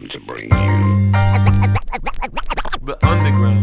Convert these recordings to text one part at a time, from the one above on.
to bring you the underground.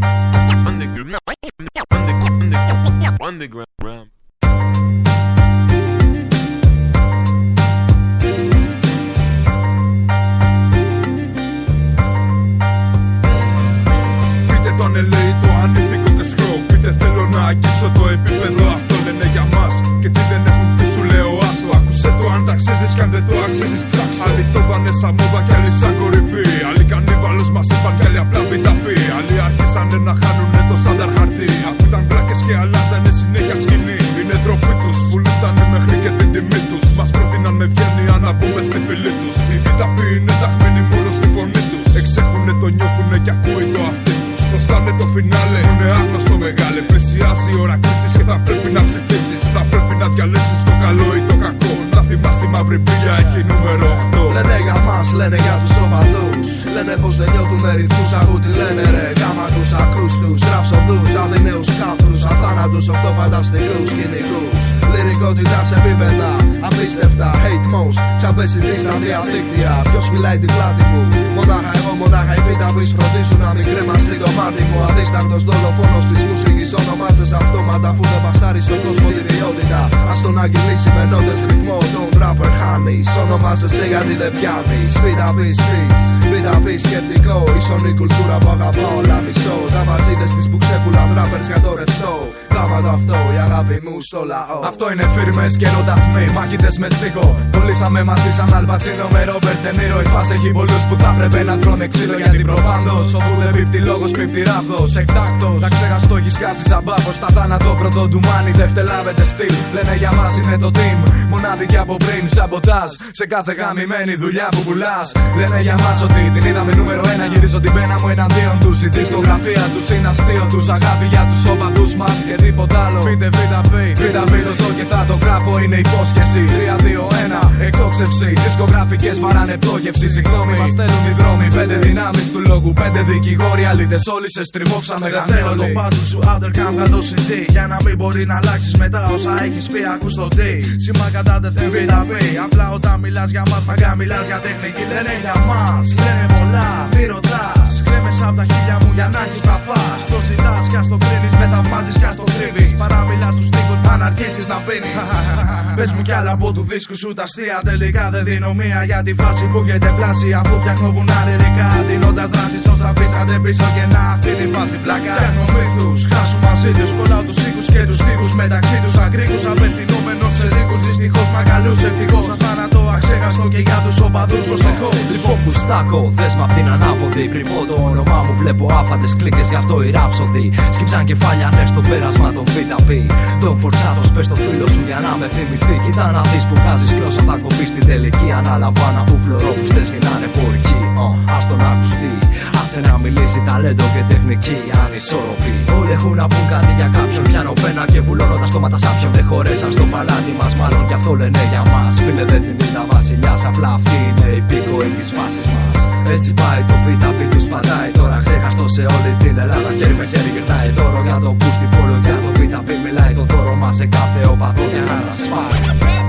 Πείτε τον LA το ανήθικο τεστρό. Πείτε θέλω να αγγίξω το επίπεδο. Αυτό λένε για μας. Και τι δεν έχουν πει σου λέω άστο. Άκουσε το αν τα αξίζεις κι αν δεν το αξίζεις ψάξω. Άλλοι το δανε σαν μόδα κι άλλοι σαν κορυφή. Άλλοι κανίβαλος μας είπαν κι άλλοι απλά βιταπή. Άλλοι άρχισανε να χάνουνε το στάνταρ χαρτί. Αφού ήταν βλάκες και αλλάζανε συνέχεια σκηνή. Είναι ντροπή τους, πουλήσανε μέχρι και την τιμή τους. Μας πρότειναν με ευγένεια να μπούμε στη φυλή τους. Οι βιταποί είναι ταχμένοι μόνο στη φωνή τους. Εξέχουνε, το νιώθουνε κι ακούει το αυτί τους. Φωστάνε το φινάλε, είναι άγνωστο μεγάλε. Πλησιάζει η ώρα κρίσης και θα πρέπει να ψηφίσεις. Θα πρέπει να διαλέξεις το καλό ή το κακό. Να θυμάσαι η μαύρη μπίλια έχει νούμερο 8. Λένε για μας, λένε για τους οπαδούς. Λένε πως δεν νιώθουμε ρυθμούς. Ακού τι λένε ρε, γάμα τους ακούς τους. Ραψοδούς, αδυναίους κάφρους. Αθάνατους, 8 φανταστικούς σκηνικούς. Λυρικότητα σε επίπεδα απίστευτα. Hate most, τσαμπές στα διαδίκτυα. Ποιος φυλάει την πλάτη μου? Μονάχα εγώ, μονάχα οι βιταπείς φροντίζουν να μην κρέμαστεί το μάτι μου. Αδίστακτος δολοφόνος της μουσικής ονομάζεσαι αυτόματα αφού το πασάρει στον κόσμο την ποιότητα. Ας τον αγγυλίσει με νότες ρυθμό, τον rapper χάνεις. Ονομάζεσαι γιατί δεν πιάνεις. Βιταπείς φύς, βιταπείς σκεπτικό. Ισονή κουλτούρα που αγαπάω όλα μισό. Τα ματζίδες της που ξέπουλαν rappers για το ρευστό. Κάμα το αυτό, η αγάπη μου στο λαό. Αυτό είναι φίρμες και ροταθμοί, μάχητες με στίχο. Κολλήσαμε μαζί σαν Αλπατσίνο με Ρόμπερτ Ντενίρο. Η φάση έχει πολλούς που θα πρέπει να τρώνε ξύλο γιατί προπάντως. Όπου δεν πίπτει λόγος, πίπτει ράβδος. Εκτάκτος, τα ξέχαστο έχει σκάσει σαν μπάφος. Στα θάνατο πρώτο του μάνι, δεν φτελάβεται στυλ. Λένε για μας είναι το team, μονάδικη από πριν. Σαμποτάζ σε κάθε γαμημένη δουλειά που πουλάς. Λένε για μας ότι την είδαμε νούμερο 1. Γυρίζω την πένα μου εναντίον τους. Η δισκογραφία τους είναι αστείο τους. Αγάπη για τους οπαδούς μας και τίποτα άλλο. Πείτε βιταπή το ζω και θα το γράφω. Είναι υπόσχεση 3-2-1. Εκτόξευση, δισκογραφικές βαράνε πτώχευση. Συγγνώμη, μας στέλνουν οι δρόμοι. 5 δυνάμεις του λόγου, 5 δικηγόροι. Αλήτες όλοι σε στριμώξαμε γαμιόλοι. Θέλω το πάτου σου underground βγάλ' το CD. Για να μην μπορεί να αλλάξεις μετά όσα έχεις πει ακούς το D. Σήμα κατά τεθέν βιταπή. Απλά όταν μιλάς για μας μαγκά μιλάς για τεχνική. Λένε για μας, λένε πολλά, μη ρωτάς. Κρέμες απ' τα χίλια μου για να έχεις να φας. Το ζητάς κι ας το κρίνεις, με θαυμάζεις κι ας το κρύβεις. Παραμιλάς στους τοίχους αν αρχίσεις να πίνεις. Πες μου κι άλλα από του δίσκου σου τα αστεία. Τελικά δεν δίνω μία για τη φάση που έχετε πλάσει. Αφού φτιάχνω βουνά λυρικά, δίνοντας δράσεις όσα αφήσατε πίσω και να αυτή τη φάση πλάκα. Φτιάχνω μύθους, χάσου μαζί τους. Κολλάω τους οίκους και τους τείχους μεταξύ τους ακρίκους. Απευθυνόμενος σε λίγους δυστυχώς μαγκαλούς ευτυχώς. Αθάνατο αξέχαστο και για τους οπαδούς προσεχώς. Λοιπόν πουστάκο, δέσμα απ' την ανάποδη. Κρυβώ το όνομά μου, βλέπω άφαντες κλίκες γι' αυτό η ράψοδη. Σκύψαν κεφάλια ναι στο πέρασμα των βιταπή. Δον φορσάτος πες το φίλο σου για να με θυμηθεί. Κοίτα να δεις που βγάζεις γλώσσα θα κοπεί στην τελική. Αναλαμβάνω αφού φλωρόπουστες γεννάνε πορική. Ας τον ακουστεί, άσε να μιλήσει ταλέντο και τεχνική ανισόρροπη. Όλοι έχουν να πούν κάτι για κάποιον. Πιάνω πένα και βουλώνω τα στόματα σαν ποιον. Δεν χωρέσαν στο παλάτι μας, μάλλον κι αυτό λένε για μας. Φίλε δεν την είδα βασιλιάς, απλά αυτή είναι η πίκοη της φάσης μας. Έτσι πάει το βιταπή του σπατάει. Τώρα ξέχαστο σε όλη την Ελλάδα. Χέρι με χέρι γυρνάει δώρο για το πούστη πόλο. Για το βιταπή μιλάει το δώρο μας σε κάθε οπαδό για να τα σπάει.